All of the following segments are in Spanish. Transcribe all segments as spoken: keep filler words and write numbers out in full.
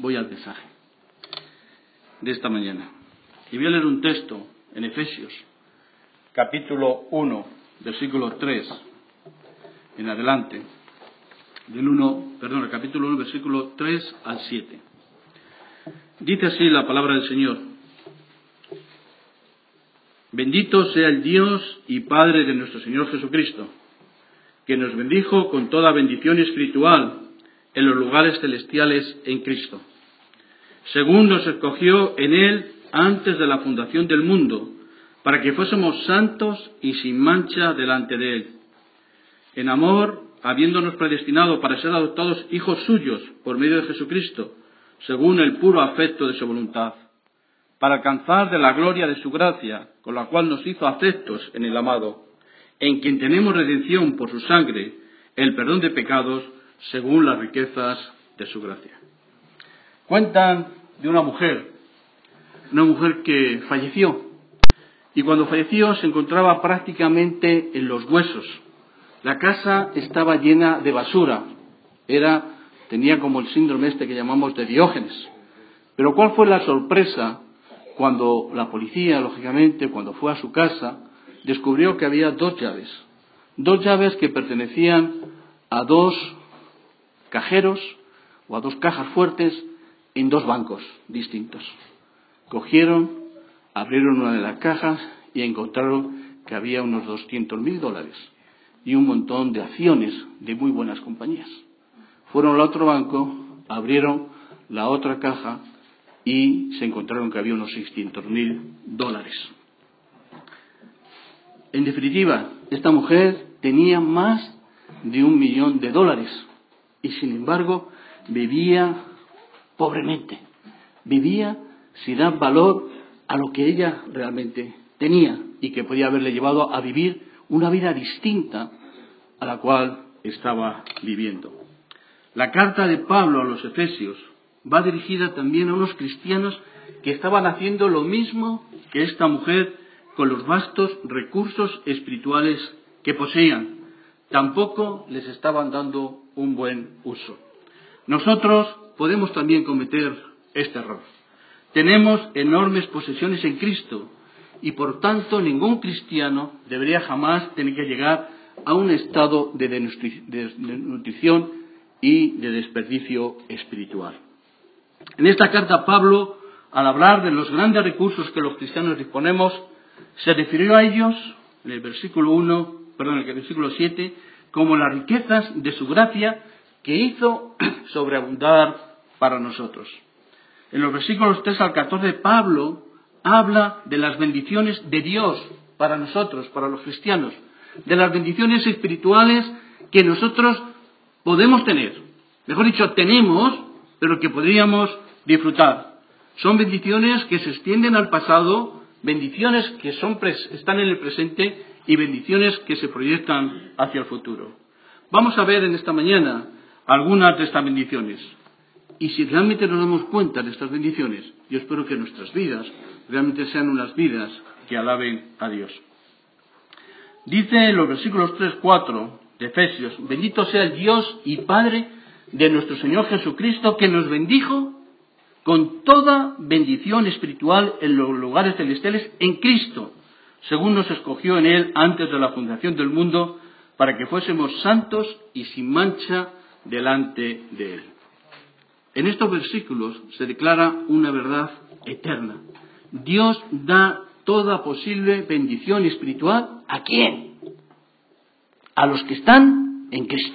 voy al mensaje de esta mañana. Y voy a leer un texto en Efesios, capítulo uno, versículo tres, en adelante, del uno, perdón, el capítulo uno, versículo tres al siete. Dice así la palabra del Señor: Bendito sea el Dios y Padre de nuestro Señor Jesucristo, que nos bendijo con toda bendición espiritual en los lugares celestiales en Cristo, según nos escogió en Él antes de la fundación del mundo, para que fuésemos santos y sin mancha delante de Él. En amor, habiéndonos predestinado para ser adoptados hijos suyos por medio de Jesucristo, según el puro afecto de su voluntad, para alcanzar de la gloria de su gracia, con la cual nos hizo aceptos en el amado, en quien tenemos redención por su sangre, el perdón de pecados, según las riquezas de su gracia. Cuentan de una mujer, una mujer que falleció, y cuando falleció se encontraba prácticamente en los huesos. La casa estaba llena de basura, era, tenía como el síndrome este que llamamos de Diógenes. Pero ¿cuál fue la sorpresa cuando la policía, lógicamente, cuando fue a su casa, descubrió que había dos llaves? Dos llaves que pertenecían a dos cajeros o a dos cajas fuertes en dos bancos distintos. Cogieron, abrieron una de las cajas y encontraron que había unos doscientos mil dólares y un montón de acciones de muy buenas compañías. Fueron al otro banco, abrieron la otra caja y se encontraron que había unos seiscientos mil dólares. En definitiva, esta mujer tenía más de un millón de dólares y, sin embargo, vivía pobremente. Vivía sin dar valor a lo que ella realmente tenía y que podía haberle llevado a vivir una vida distinta a la cual estaba viviendo. La carta de Pablo a los Efesios va dirigida también a unos cristianos que estaban haciendo lo mismo que esta mujer con los vastos recursos espirituales que poseían. Tampoco les estaban dando un buen uso. Nosotros podemos también cometer este error. Tenemos enormes posesiones en Cristo y por tanto ningún cristiano debería jamás tener que llegar a un estado de desnutrición y de desperdicio espiritual. En esta carta Pablo, al hablar de los grandes recursos que los cristianos disponemos, se refirió a ellos, en el versículo uno, perdón, en el versículo siete, como las riquezas de su gracia que hizo sobreabundar para nosotros. En los versículos tres al catorce, Pablo habla de las bendiciones de Dios para nosotros, para los cristianos, de las bendiciones espirituales que nosotros podemos tener. Mejor dicho, tenemos, pero que podríamos disfrutar. Son bendiciones que se extienden al pasado, bendiciones que son, están en el presente y bendiciones que se proyectan hacia el futuro. Vamos a ver en esta mañana algunas de estas bendiciones. Y si realmente nos damos cuenta de estas bendiciones, yo espero que nuestras vidas realmente sean unas vidas que alaben a Dios. Dice en los versículos tres, cuatro de Efesios: Bendito sea el Dios y Padre de nuestro Señor Jesucristo, que nos bendijo con toda bendición espiritual en los lugares celestiales en Cristo, según nos escogió en Él antes de la fundación del mundo, para que fuésemos santos y sin mancha delante de Él. En estos versículos se declara una verdad eterna. Dios da toda posible bendición espiritual. ¿A quién? A los que están en Cristo.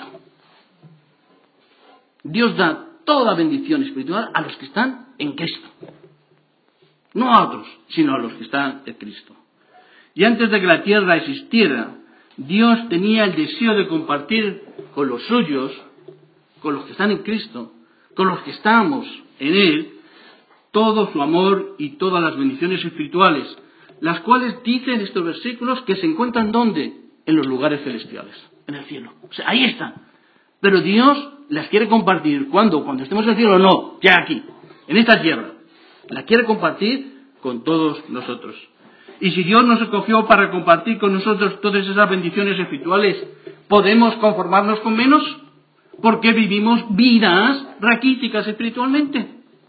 Dios da toda bendición espiritual a los que están en Cristo. No a otros, sino a los que están en Cristo. Y antes de que la tierra existiera, Dios tenía el deseo de compartir con los suyos, con los que están en Cristo, con los que estamos en Él, todo su amor y todas las bendiciones espirituales, las cuales dicen estos versículos que se encuentran ¿dónde? En los lugares celestiales, en el cielo. O sea, ahí están. Pero Dios las quiere compartir. ¿Cuándo? Cuando estemos en el cielo, no, ya aquí, en esta tierra. La quiere compartir con todos nosotros. Y si Dios nos escogió para compartir con nosotros todas esas bendiciones espirituales, ¿podemos conformarnos con menos? Porque vivimos vidas raquíticas espiritualmente.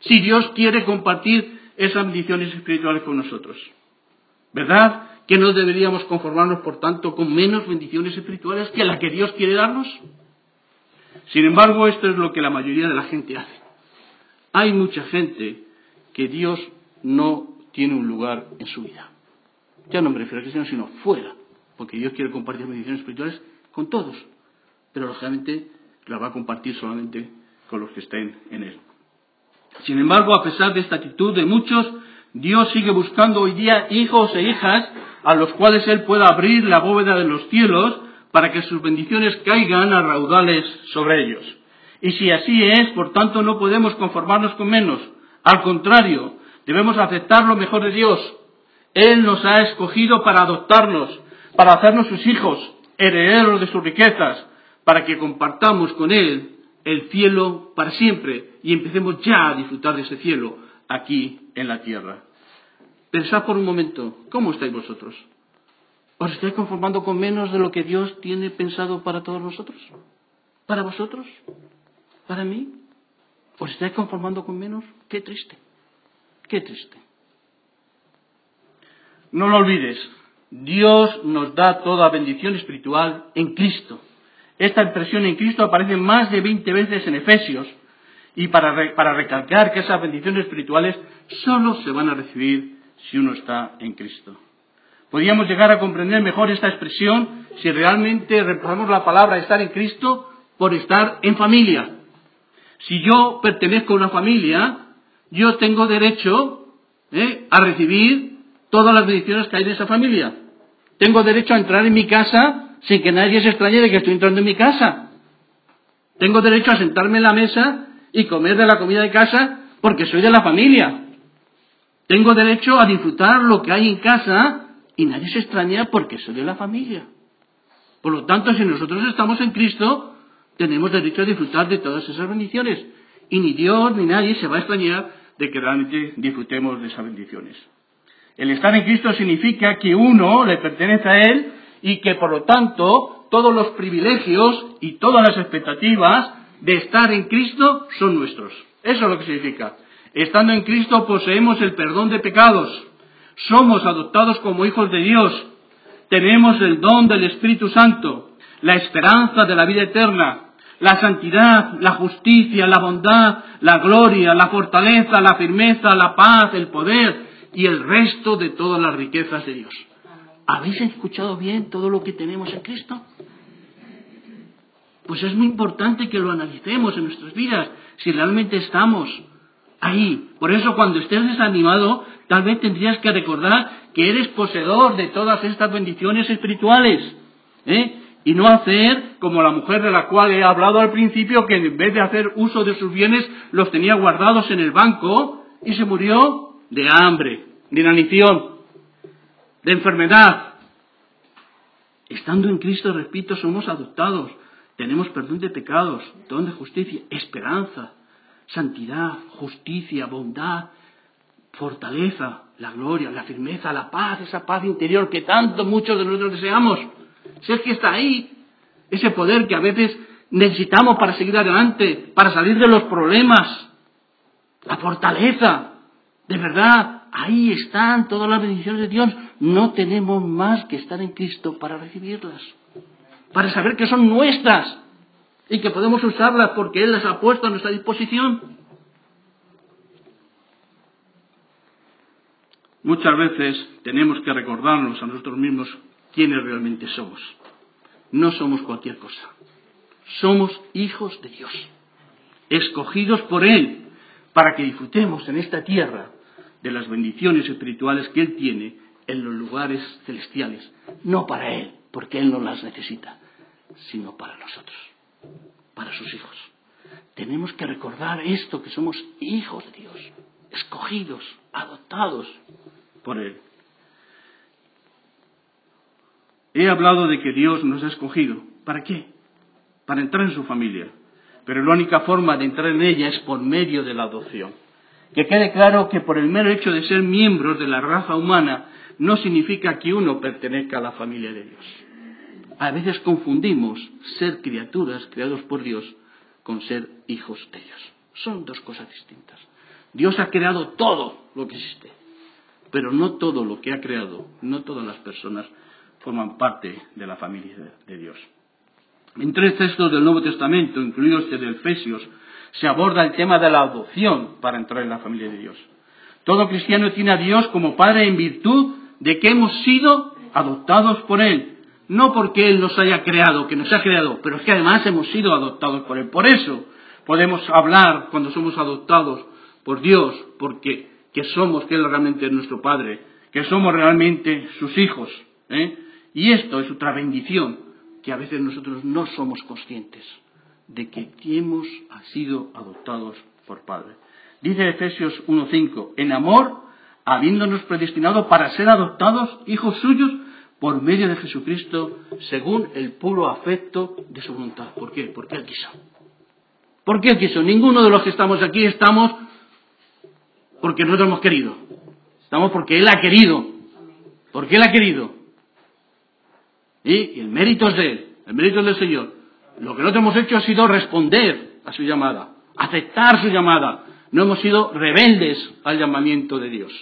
si Dios quiere compartir esas bendiciones espirituales con nosotros. ¿Verdad que no deberíamos conformarnos, por tanto, con menos bendiciones espirituales que las que Dios quiere darnos? Sin embargo, esto es lo que la mayoría de la gente hace. Hay mucha gente que Dios no tiene un lugar en su vida. Ya no me refiero a cristianos, sino fuera, porque Dios quiere compartir bendiciones espirituales con todos, pero lógicamente las va a compartir solamente con los que estén en Él. Sin embargo, a pesar de esta actitud de muchos, Dios sigue buscando hoy día hijos e hijas a los cuales Él pueda abrir la bóveda de los cielos para que sus bendiciones caigan a raudales sobre ellos. Y si así es, por tanto, no podemos conformarnos con menos. Al contrario, debemos aceptar lo mejor de Dios. Él nos ha escogido para adoptarnos, para hacernos sus hijos, herederos de sus riquezas, para que compartamos con Él el cielo para siempre y empecemos ya a disfrutar de ese cielo aquí en la tierra. Pensad por un momento, ¿cómo estáis vosotros? ¿Os estáis conformando con menos de lo que Dios tiene pensado para todos nosotros? ¿Para vosotros? ¿Para mí? ¿Os estáis conformando con menos? ¡Qué triste! ¡Qué triste! No lo olvides, Dios nos da toda bendición espiritual en Cristo. Esta expresión en Cristo aparece más de veinte veces en Efesios, y para, re, para recalcar que esas bendiciones espirituales solo se van a recibir si uno está en Cristo. Podríamos llegar a comprender mejor esta expresión si realmente reemplazamos la palabra estar en Cristo por estar en familia. Si yo pertenezco a una familia, yo tengo derecho ¿eh? a recibir todas las bendiciones que hay en esa familia. Tengo derecho a entrar en mi casa sin que nadie se extrañe de que estoy entrando en mi casa. Tengo derecho a sentarme en la mesa y comer de la comida de casa porque soy de la familia. Tengo derecho a disfrutar lo que hay en casa y nadie se extraña porque soy de la familia. Por lo tanto, si nosotros estamos en Cristo, tenemos derecho a disfrutar de todas esas bendiciones. Y ni Dios ni nadie se va a extrañar de que realmente disfrutemos de esas bendiciones. El estar en Cristo significa que uno le pertenece a Él y que, por lo tanto, todos los privilegios y todas las expectativas de estar en Cristo son nuestros. Eso es lo que significa. Estando en Cristo poseemos el perdón de pecados, somos adoptados como hijos de Dios, tenemos el don del Espíritu Santo, la esperanza de la vida eterna, la santidad, la justicia, la bondad, la gloria, la fortaleza, la firmeza, la paz, el poder y el resto de todas las riquezas de Dios. ¿Habéis escuchado bien todo lo que tenemos en Cristo? Pues es muy importante que lo analicemos en nuestras vidas, si realmente estamos ahí. Por eso, cuando estés desanimado, tal vez tendrías que recordar que eres poseedor de todas estas bendiciones espirituales, ¿eh? Y no hacer como la mujer de la cual he hablado al principio, que en vez de hacer uso de sus bienes, los tenía guardados en el banco y se murió de hambre, de inanición, de enfermedad. Estando en Cristo, repito, somos adoptados, tenemos perdón de pecados, don de justicia, esperanza, santidad, justicia, bondad, fortaleza, la gloria, la firmeza, la paz, esa paz interior que tanto muchos de nosotros deseamos. Si es que está ahí, ese poder que a veces necesitamos para seguir adelante, para salir de los problemas, la fortaleza, de verdad, ahí están todas las bendiciones de Dios. No tenemos más que estar en Cristo para recibirlas, para saber que son nuestras y que podemos usarlas porque Él las ha puesto a nuestra disposición. Muchas veces tenemos que recordarnos a nosotros mismos quiénes realmente somos. No somos cualquier cosa. Somos hijos de Dios, escogidos por Él para que disfrutemos en esta tierra de las bendiciones espirituales que Él tiene en los lugares celestiales. No para Él, porque Él no las necesita, sino para nosotros, para sus hijos. Tenemos que recordar esto, que somos hijos de Dios, escogidos, adoptados por Él. He hablado de que Dios nos ha escogido. ¿Para qué? Para entrar en su familia. Pero la única forma de entrar en ella es por medio de la adopción. Que quede claro que por el mero hecho de ser miembros de la raza humana no significa que uno pertenezca a la familia de Dios. A veces confundimos ser criaturas creados por Dios con ser hijos de Dios. Son dos cosas distintas. Dios ha creado todo lo que existe, pero no todo lo que ha creado, no todas las personas forman parte de la familia de Dios. En tres textos del Nuevo Testamento, incluidos el de Efesios, se aborda el tema de la adopción para entrar en la familia de Dios. Todo cristiano tiene a Dios como Padre en virtud de que hemos sido adoptados por Él. No porque Él nos haya creado, que nos ha creado, pero es que además hemos sido adoptados por Él. Por eso podemos hablar cuando somos adoptados por Dios, porque que somos, que Él realmente es nuestro Padre, que somos realmente sus hijos, ¿eh? Y esto es otra bendición que a veces nosotros no somos conscientes de que hemos sido adoptados por Padre. Dice Efesios uno cinco, en amor, habiéndonos predestinado para ser adoptados hijos suyos por medio de Jesucristo, según el puro afecto de su voluntad. ¿Por qué? Porque Él quiso. ¿Por qué Él quiso? Ninguno de los que estamos aquí estamos porque nosotros hemos querido. Estamos porque Él ha querido. Porque Él ha querido. Y el mérito es de Él, el mérito es del Señor. Lo que nosotros hemos hecho ha sido responder a su llamada, aceptar su llamada. No hemos sido rebeldes al llamamiento de Dios.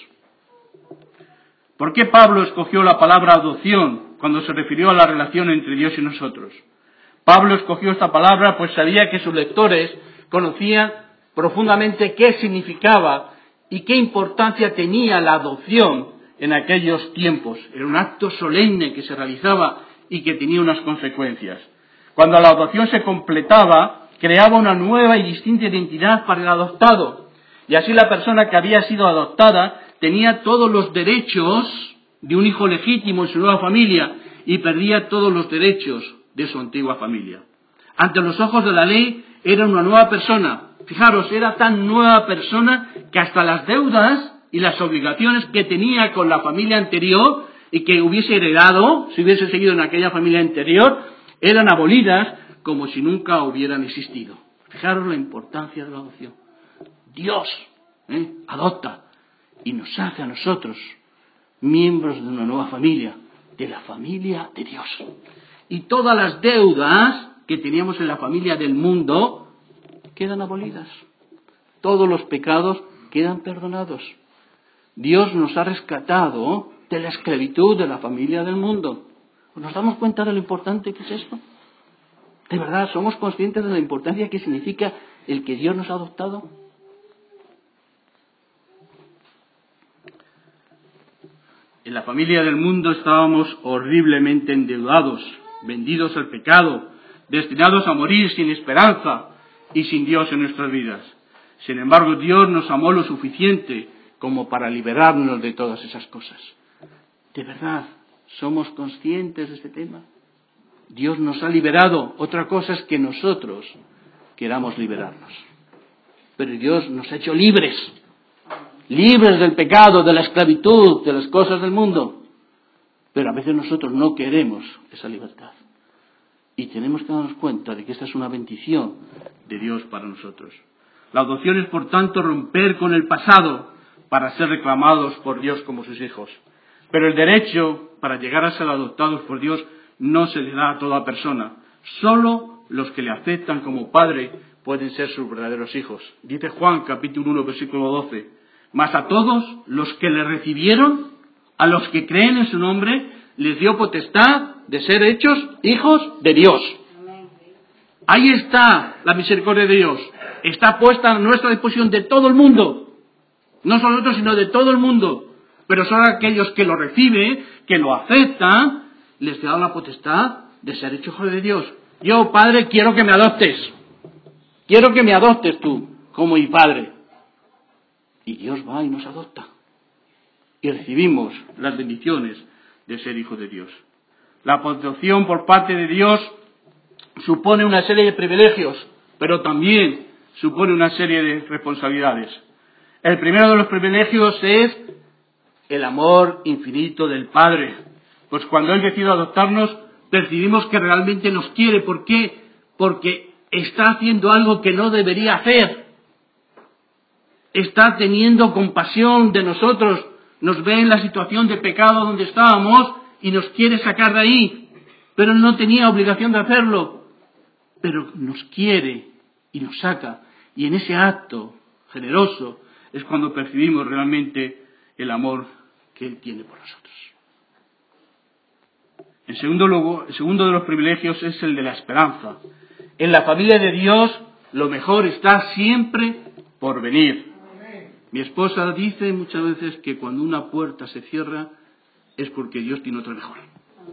¿Por qué Pablo escogió la palabra adopción cuando se refirió a la relación entre Dios y nosotros? Pablo escogió esta palabra pues sabía que sus lectores conocían profundamente qué significaba y qué importancia tenía la adopción en aquellos tiempos. Era un acto solemne que se realizaba y que tenía unas consecuencias. Cuando la adopción se completaba, creaba una nueva y distinta identidad para el adoptado. Y así la persona que había sido adoptada tenía todos los derechos de un hijo legítimo en su nueva familia y perdía todos los derechos de su antigua familia. Ante los ojos de la ley era una nueva persona. Fijaros, era tan nueva persona que hasta las deudas y las obligaciones que tenía con la familia anterior y que hubiese heredado, si hubiese seguido en aquella familia anterior, eran abolidas como si nunca hubieran existido. Fijaros la importancia de la adopción. Dios ¿eh? adopta y nos hace a nosotros miembros de una nueva familia, de la familia de Dios. Y todas las deudas que teníamos en la familia del mundo quedan abolidas. Todos los pecados quedan perdonados. Dios nos ha rescatado de la esclavitud de la familia del mundo. ¿Nos damos cuenta de lo importante que es esto? ¿De verdad somos conscientes de la importancia que significa el que Dios nos ha adoptado? En la familia del mundo estábamos horriblemente endeudados, vendidos al pecado, destinados a morir sin esperanza y sin Dios en nuestras vidas. Sin embargo, Dios nos amó lo suficiente como para liberarnos de todas esas cosas. ¿De verdad somos conscientes de este tema? Dios nos ha liberado. Otra cosa es que nosotros queramos liberarnos. Pero Dios nos ha hecho libres. Libres del pecado, de la esclavitud, de las cosas del mundo. Pero a veces nosotros no queremos esa libertad. Y tenemos que darnos cuenta de que esta es una bendición de Dios para nosotros. La adopción es, por tanto, romper con el pasado para ser reclamados por Dios como sus hijos. Pero el derecho para llegar a ser adoptados por Dios no se le da a toda persona. Solo los que le aceptan como padre pueden ser sus verdaderos hijos. Dice Juan, capítulo uno, versículo doce. Mas a todos los que le recibieron, a los que creen en su nombre, les dio potestad de ser hechos hijos de Dios. Ahí está la misericordia de Dios. Está puesta a nuestra disposición de todo el mundo. No solo nosotros, sino de todo el mundo. Pero son aquellos que lo reciben, que lo aceptan, les da la potestad de ser hechos hijos de Dios. Yo, Padre, quiero que me adoptes. Quiero que me adoptes tú, como mi Padre. Y Dios va y nos adopta. Y recibimos las bendiciones de ser hijos de Dios. La adopción por parte de Dios supone una serie de privilegios, pero también supone una serie de responsabilidades. El primero de los privilegios es el amor infinito del Padre. Pues cuando Él decide adoptarnos, percibimos que realmente nos quiere. ¿Por qué? Porque está haciendo algo que no debería hacer. Está teniendo compasión de nosotros. Nos ve en la situación de pecado donde estábamos y nos quiere sacar de ahí. Pero no tenía obligación de hacerlo. Pero nos quiere y nos saca. Y en ese acto generoso, es cuando percibimos realmente el amor que Él tiene por nosotros. En segundo lugar, el segundo de los privilegios es el de la esperanza. En la familia de Dios, lo mejor está siempre por venir. Mi esposa dice muchas veces que cuando una puerta se cierra es porque Dios tiene otra mejor.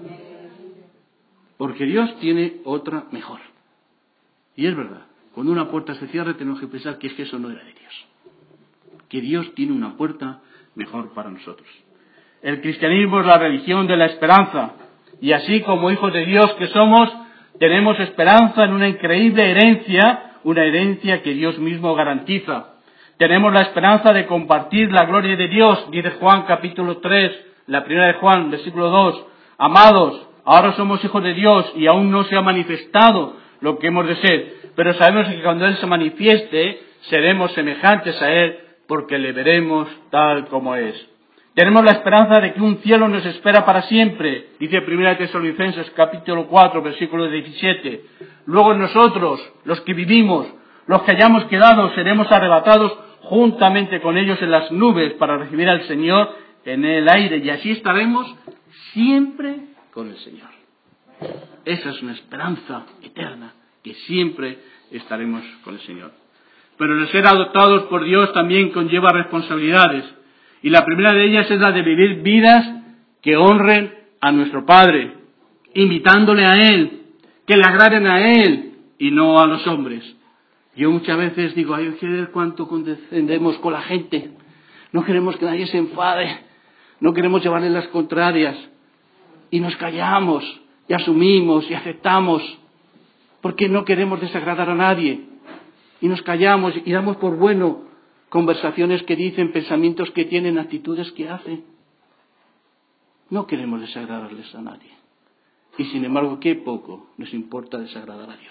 Porque Dios tiene otra mejor. Y es verdad, cuando una puerta se cierra tenemos que pensar que es que eso no era de Dios. Que Dios tiene una puerta mejor para nosotros. El cristianismo es la religión de la esperanza. Y así como hijos de Dios que somos, tenemos esperanza en una increíble herencia, una herencia que Dios mismo garantiza. Tenemos la esperanza de compartir la gloria de Dios, dice Juan capítulo tres, la primera de Juan, versículo dos. Amados, ahora somos hijos de Dios y aún no se ha manifestado lo que hemos de ser, pero sabemos que cuando Él se manifieste, seremos semejantes a Él, porque le veremos tal como es. Tenemos la esperanza de que un cielo nos espera para siempre, dice primera de Tesalonicenses capítulo cuatro, versículo diecisiete. Luego nosotros, los que vivimos, los que hayamos quedado, seremos arrebatados juntamente con ellos en las nubes para recibir al Señor en el aire, y así estaremos siempre con el Señor. Esa es una esperanza eterna, que siempre estaremos con el Señor. Pero el ser adoptados por Dios también conlleva responsabilidades, y la primera de ellas es la de vivir vidas que honren a nuestro Padre, invitándole a Él, que le agraden a Él y no a los hombres. Yo muchas veces digo, ay, quiero ver cuánto condescendemos con la gente, no queremos que nadie se enfade, no queremos llevarle las contrarias, y nos callamos, y asumimos, y aceptamos, porque no queremos desagradar a nadie, y nos callamos, y damos por bueno conversaciones que dicen, pensamientos que tienen, actitudes que hacen. No queremos desagradarles a nadie, y sin embargo, qué poco nos importa desagradar a Dios.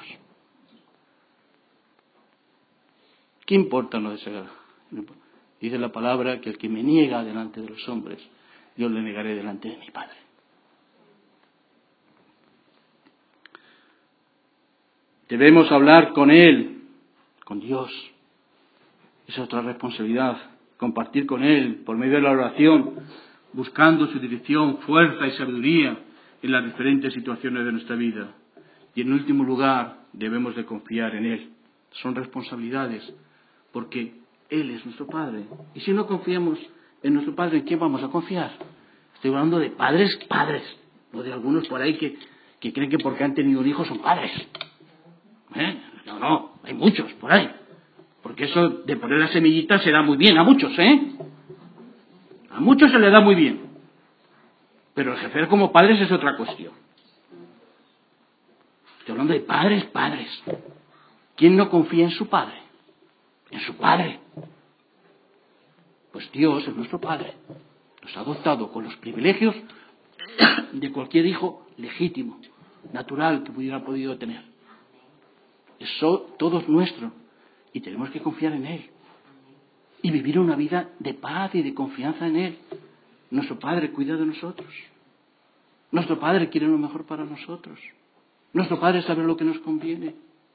¿Qué importa no desagradar? Dice la palabra que el que me niega delante de los hombres, yo le negaré delante de mi Padre. Debemos hablar con Él, con Dios. Esa es otra responsabilidad, compartir con Él por medio de la oración, buscando su dirección, fuerza y sabiduría en las diferentes situaciones de nuestra vida. Y en último lugar, debemos de confiar en Él. Son responsabilidades, porque Él es nuestro Padre. Y si no confiamos en nuestro Padre, ¿en quién vamos a confiar? Estoy hablando de padres, padres, no de algunos por ahí que, que creen que porque han tenido un hijo son padres. ¿Eh? No, no, hay muchos por ahí. Porque eso de poner la semillita se da muy bien a muchos, ¿eh? A muchos se le da muy bien. Pero ejercer como padres es otra cuestión. Estoy hablando de padres, padres. ¿Quién no confía en su padre? En su padre. Pues Dios es nuestro Padre. Nos ha adoptado con los privilegios de cualquier hijo legítimo, natural que hubiera podido tener. Eso todo es nuestro y tenemos que confiar en Él y vivir una vida de paz y de confianza en Él. Nuestro Padre cuida de nosotros. Nuestro Padre quiere lo mejor para nosotros. Nuestro Padre sabe lo que nos conviene.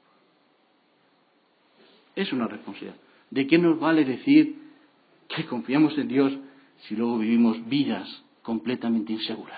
Es una responsabilidad. ¿De qué nos vale decir que confiamos en Dios si luego vivimos vidas completamente inseguras?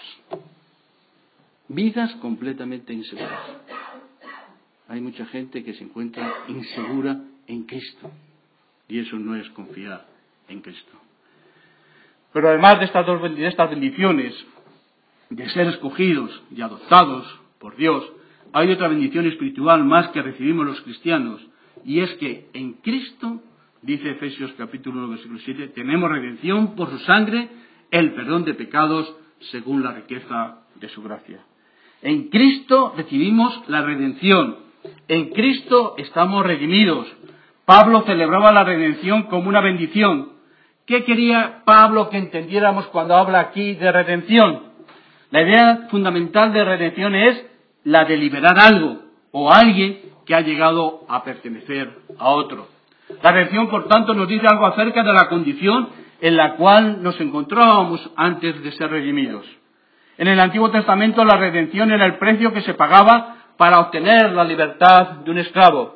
Vidas completamente inseguras. Hay mucha gente que se encuentra insegura en Cristo. Y eso no es confiar en Cristo. Pero además de estas dos de estas bendiciones, de ser escogidos y adoptados por Dios, hay otra bendición espiritual más que recibimos los cristianos. Y es que en Cristo, dice Efesios capítulo uno, versículo siete, tenemos redención por su sangre, el perdón de pecados según la riqueza de su gracia. En Cristo recibimos la redención. En Cristo estamos redimidos. Pablo celebraba la redención como una bendición. ¿Qué quería Pablo que entendiéramos cuando habla aquí de redención? La idea fundamental de redención es la de liberar algo o alguien que ha llegado a pertenecer a otro. La redención, por tanto, nos dice algo acerca de la condición en la cual nos encontrábamos antes de ser redimidos. En el Antiguo Testamento la redención era el precio que se pagaba para obtener la libertad de un esclavo.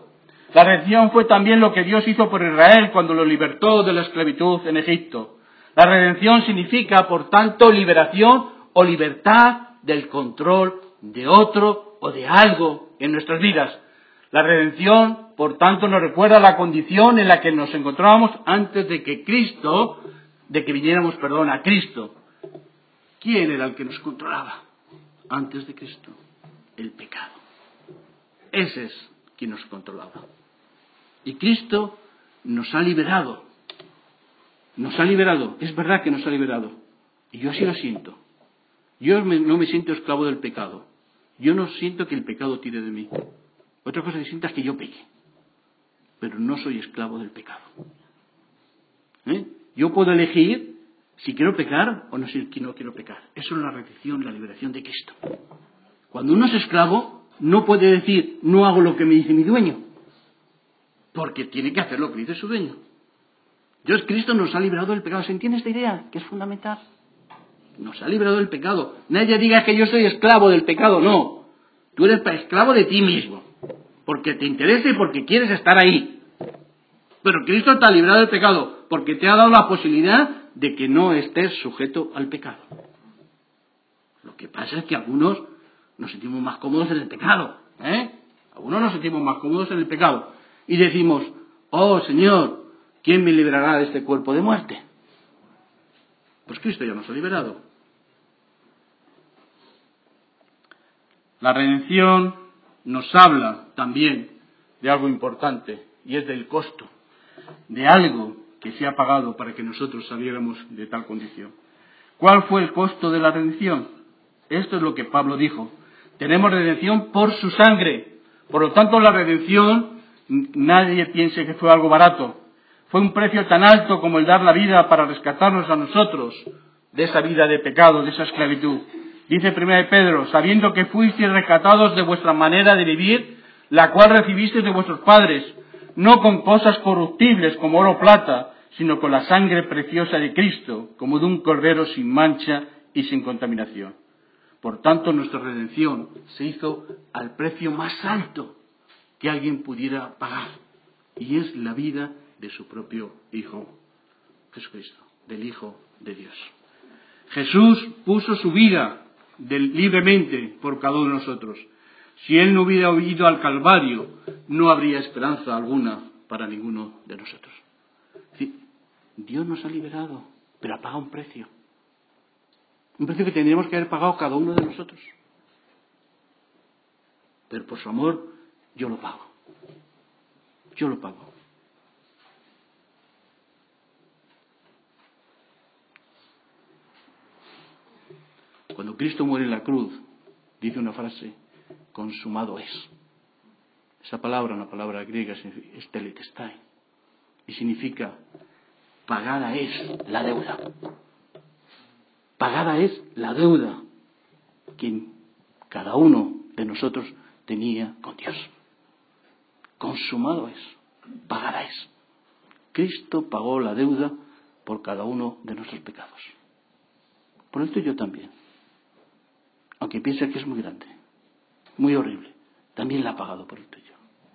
La redención fue también lo que Dios hizo por Israel cuando lo libertó de la esclavitud en Egipto. La redención significa, por tanto, liberación o libertad del control de otro o de algo en nuestras vidas. La redención, por tanto, nos recuerda la condición en la que nos encontrábamos antes de que Cristo, de que viniéramos, perdón, a Cristo. ¿Quién era el que nos controlaba antes de Cristo? El pecado. Ese es quien nos controlaba. Y Cristo nos ha liberado. Nos ha liberado. Es verdad que nos ha liberado. Y yo así lo siento. Yo no me siento esclavo del pecado. Yo no siento que el pecado tire de mí. Otra cosa distinta es que yo peque. Pero no soy esclavo del pecado. ¿Eh? Yo puedo elegir si quiero pecar o no si no quiero pecar. Eso es la redención, la liberación de Cristo. Cuando uno es esclavo, no puede decir, no hago lo que me dice mi dueño. Porque tiene que hacer lo que dice su dueño. Dios Cristo nos ha librado del pecado. ¿Se entiende esta idea? Que es fundamental. Nos ha librado del pecado. Nadie diga que yo soy esclavo del pecado. No. Tú eres esclavo de ti mismo. Porque te interesa y porque quieres estar ahí. Pero Cristo te ha librado del pecado. Porque te ha dado la posibilidad de que no estés sujeto al pecado. Lo que pasa es que algunos nos sentimos más cómodos en el pecado. ¿eh? Algunos nos sentimos más cómodos en el pecado. Y decimos, oh Señor, ¿quién me librará de este cuerpo de muerte? Pues Cristo ya nos ha liberado. La redención nos habla también de algo importante, y es del costo, de algo que se ha pagado para que nosotros saliéramos de tal condición. ¿Cuál fue el costo de la redención? Esto es lo que Pablo dijo. Tenemos redención por su sangre. Por lo tanto, la redención, nadie piense que fue algo barato. Fue un precio tan alto como el dar la vida para rescatarnos a nosotros de esa vida de pecado, de esa esclavitud. Dice primera de Pedro, sabiendo que fuisteis rescatados de vuestra manera de vivir, la cual recibisteis de vuestros padres, no con cosas corruptibles como oro o plata, sino con la sangre preciosa de Cristo, como de un cordero sin mancha y sin contaminación. Por tanto, nuestra redención se hizo al precio más alto que alguien pudiera pagar, y es la vida de su propio Hijo, Jesucristo, del Hijo de Dios. Jesús puso su vida del, libremente por cada uno de nosotros. Si Él no hubiera ido al Calvario, no habría esperanza alguna para ninguno de nosotros. Sí, Dios nos ha liberado, pero ha pagado un precio. Un precio que tendríamos que haber pagado cada uno de nosotros. Pero por su amor, yo lo pago. Yo lo pago. Cuando Cristo muere en la cruz, dice una frase, consumado es. Esa palabra, una palabra griega, es teletestai, y significa pagada es la deuda. Pagada es la deuda que cada uno de nosotros tenía con Dios. Consumado es, pagada es. Cristo pagó la deuda por cada uno de nuestros pecados. Por esto yo también. Aunque piense que es muy grande, muy horrible, también la ha pagado por el tuyo.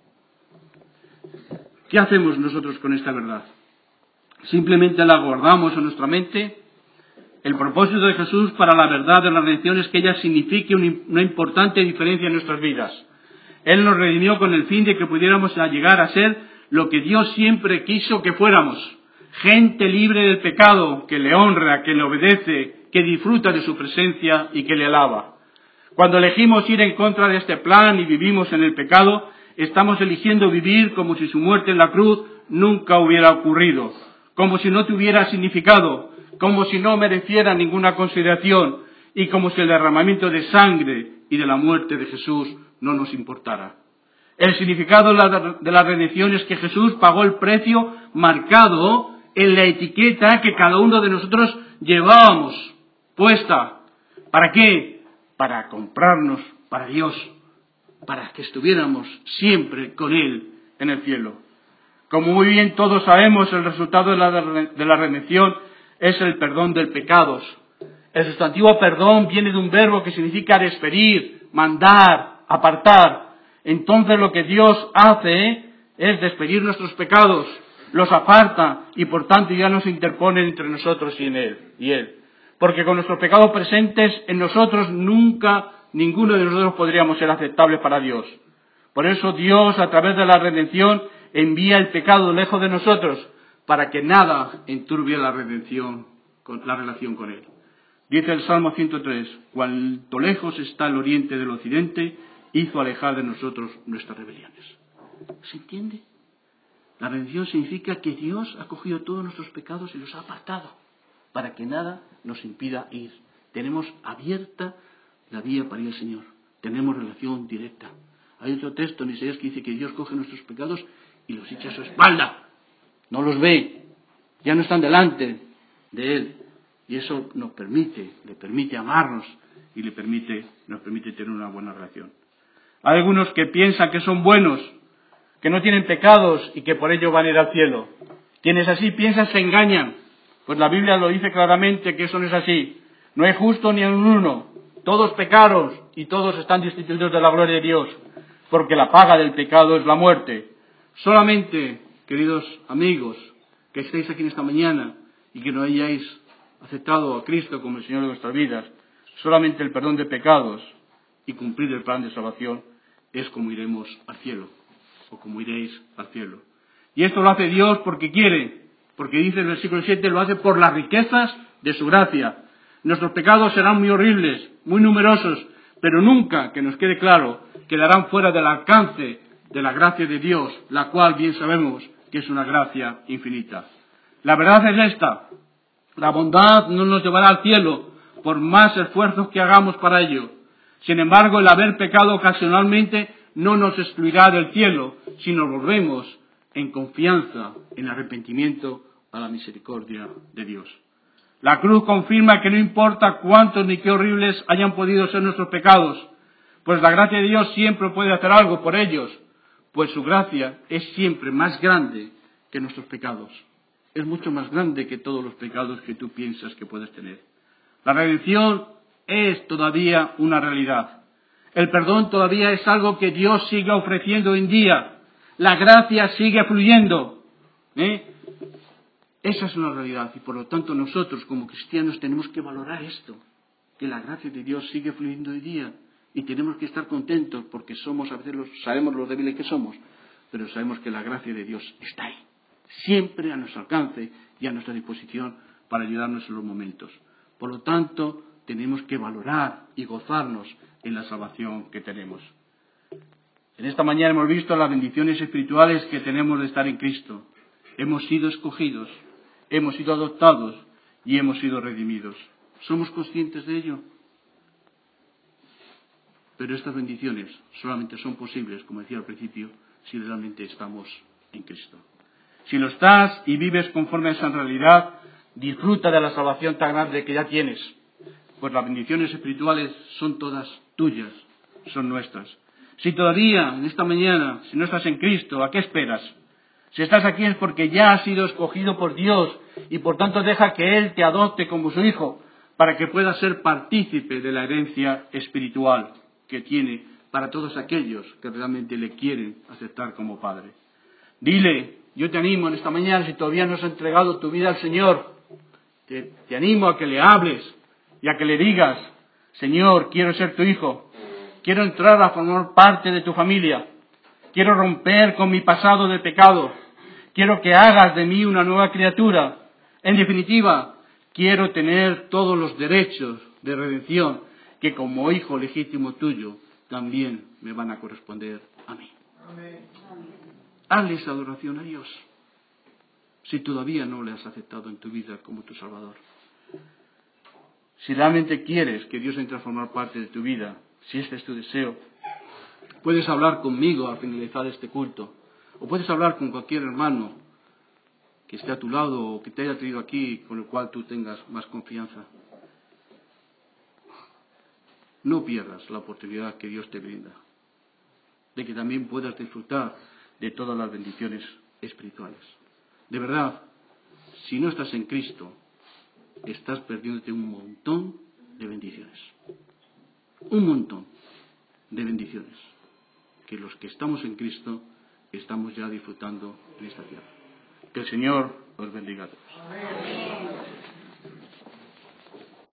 ¿Qué hacemos nosotros con esta verdad? Simplemente la guardamos en nuestra mente. El propósito de Jesús para la verdad de la redención es que ella signifique una importante diferencia en nuestras vidas. Él nos redimió con el fin de que pudiéramos llegar a ser lo que Dios siempre quiso que fuéramos. Gente libre del pecado, que le honra, que le obedece, que disfruta de su presencia y que le alaba. Cuando elegimos ir en contra de este plan y vivimos en el pecado, estamos eligiendo vivir como si su muerte en la cruz nunca hubiera ocurrido, como si no tuviera significado, como si no mereciera ninguna consideración y como si el derramamiento de sangre y de la muerte de Jesús no nos importara. El significado de la redención es que Jesús pagó el precio marcado en la etiqueta que cada uno de nosotros llevábamos puesta. ¿Para qué? Para comprarnos para Dios, para que estuviéramos siempre con Él en el cielo. Como muy bien todos sabemos, el resultado de la, de la redención es el perdón de pecados. El sustantivo perdón viene de un verbo que significa despedir, mandar, apartar. Entonces lo que Dios hace es despedir nuestros pecados, los aparta y por tanto ya no se interponen entre nosotros y en él, y él. Porque con nuestros pecados presentes en nosotros nunca ninguno de nosotros podríamos ser aceptable para Dios. Por eso Dios, a través de la redención, envía el pecado lejos de nosotros, para que nada enturbie la redención, la relación con él. Dice el Salmo ciento tres, cuanto lejos está el oriente del occidente, hizo alejar de nosotros nuestras rebeliones. ¿Se entiende? La redención significa que Dios ha cogido todos nuestros pecados y los ha apartado, para que nada nos impida ir. Tenemos abierta la vía para ir al Señor. Tenemos relación directa. Hay otro texto en Isaías que dice que Dios coge nuestros pecados y los echa a su espalda. No los ve. Ya no están delante de Él. Y eso nos permite, le permite amarnos y le permite, nos permite tener una buena relación. Hay algunos que piensan que son buenos, que no tienen pecados y que por ello van a ir al cielo. Quienes así piensan se engañan, pues la Biblia lo dice claramente que eso no es así. No hay justo ni en uno. Todos pecaron y todos están destituidos de la gloria de Dios, porque la paga del pecado es la muerte. Solamente, queridos amigos, que estéis aquí en esta mañana y que no hayáis aceptado a Cristo como el Señor de vuestras vidas, solamente el perdón de pecados y cumplir el plan de salvación es como iremos al cielo, o como iréis al cielo. Y esto lo hace Dios porque quiere, porque dice el versículo siete, lo hace por las riquezas de su gracia. Nuestros pecados serán muy horribles, muy numerosos, pero nunca, que nos quede claro, quedarán fuera del alcance de la gracia de Dios, la cual bien sabemos que es una gracia infinita. La verdad es esta: la bondad no nos llevará al cielo por más esfuerzos que hagamos para ello. Sin embargo, el haber pecado ocasionalmente no nos excluirá del cielo si nos volvemos en confianza, en arrepentimiento a la misericordia de Dios. La cruz confirma que no importa cuántos ni qué horribles hayan podido ser nuestros pecados, pues la gracia de Dios siempre puede hacer algo por ellos, pues su gracia es siempre más grande que nuestros pecados. Es mucho más grande que todos los pecados que tú piensas que puedes tener. La redención es todavía una realidad. El perdón todavía es algo que Dios sigue ofreciendo hoy en día. La gracia sigue fluyendo. ¿eh? Esa es una realidad y por lo tanto nosotros como cristianos tenemos que valorar esto, que la gracia de Dios sigue fluyendo hoy día y tenemos que estar contentos porque somos, a veces los, sabemos los débiles que somos, pero sabemos que la gracia de Dios está ahí, siempre a nuestro alcance y a nuestra disposición para ayudarnos en los momentos. Por lo tanto, tenemos que valorar y gozarnos en la salvación que tenemos. En esta mañana hemos visto las bendiciones espirituales que tenemos de estar en Cristo. Hemos sido escogidos, hemos sido adoptados y hemos sido redimidos. ¿Somos conscientes de ello? Pero estas bendiciones solamente son posibles, como decía al principio, si realmente estamos en Cristo. Si lo estás y vives conforme a esa realidad, disfruta de la salvación tan grande que ya tienes, pues las bendiciones espirituales son todas tuyas, son nuestras. Si todavía en esta mañana, si no estás en Cristo, ¿a qué esperas? Si estás aquí es porque ya has sido escogido por Dios y por tanto deja que Él te adopte como su hijo para que puedas ser partícipe de la herencia espiritual que tiene para todos aquellos que realmente le quieren aceptar como Padre. Dile, yo te animo en esta mañana, si todavía no has entregado tu vida al Señor, te, te animo a que le hables y a que le digas, Señor, quiero ser tu hijo, quiero entrar a formar parte de tu familia, quiero romper con mi pasado de pecado, quiero que hagas de mí una nueva criatura. En definitiva, quiero tener todos los derechos de redención que como hijo legítimo tuyo también me van a corresponder a mí. Amén. Hazle esa adoración a Dios, si todavía no le has aceptado en tu vida como tu Salvador. Si realmente quieres que Dios entre a formar parte de tu vida, si este es tu deseo, puedes hablar conmigo al finalizar este culto, o puedes hablar con cualquier hermano que esté a tu lado o que te haya traído aquí, con el cual tú tengas más confianza. No pierdas la oportunidad que Dios te brinda, de que también puedas disfrutar de todas las bendiciones espirituales. De verdad, si no estás en Cristo, estás perdiéndote un montón de bendiciones. Un montón de bendiciones que los que estamos en Cristo estamos ya disfrutando en esta tierra. Que el Señor os bendiga a todos.